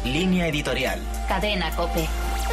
Línea editorial. Cadena COPE.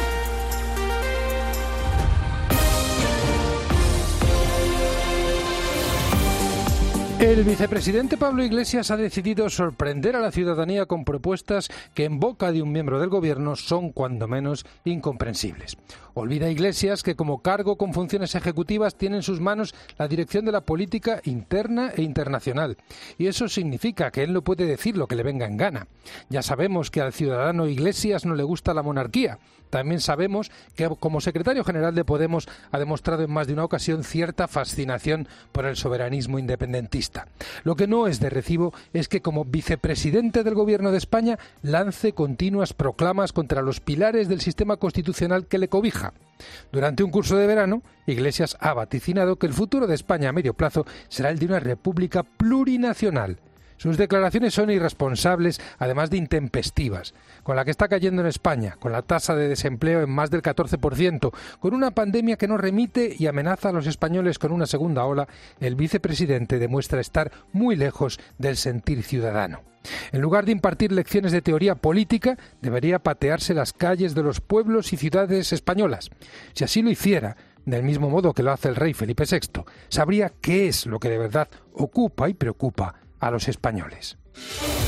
El vicepresidente Pablo Iglesias ha decidido sorprender a la ciudadanía con propuestas que en boca de un miembro del gobierno son cuando menos incomprensibles. Olvida Iglesias que como cargo con funciones ejecutivas tiene en sus manos la dirección de la política interna e internacional. Y eso significa que él no puede decir lo que le venga en gana. Ya sabemos que al ciudadano Iglesias no le gusta la monarquía. También sabemos que como secretario general de Podemos ha demostrado en más de una ocasión cierta fascinación por el soberanismo independentista. Lo que no es de recibo es que como vicepresidente del Gobierno de España lance continuas proclamas contra los pilares del sistema constitucional que le cobija. Durante un curso de verano, Iglesias ha vaticinado que el futuro de España a medio plazo será el de una república plurinacional. Sus declaraciones son irresponsables, además de intempestivas, con la que está cayendo en España, con la tasa de desempleo en más del 14%, con una pandemia que no remite y amenaza a los españoles con una segunda ola. El vicepresidente demuestra estar muy lejos del sentir ciudadano. En lugar de impartir lecciones de teoría política, debería patearse las calles de los pueblos y ciudades españolas. Si así lo hiciera, del mismo modo que lo hace el rey Felipe VI, sabría qué es lo que de verdad ocupa y preocupa a los españoles.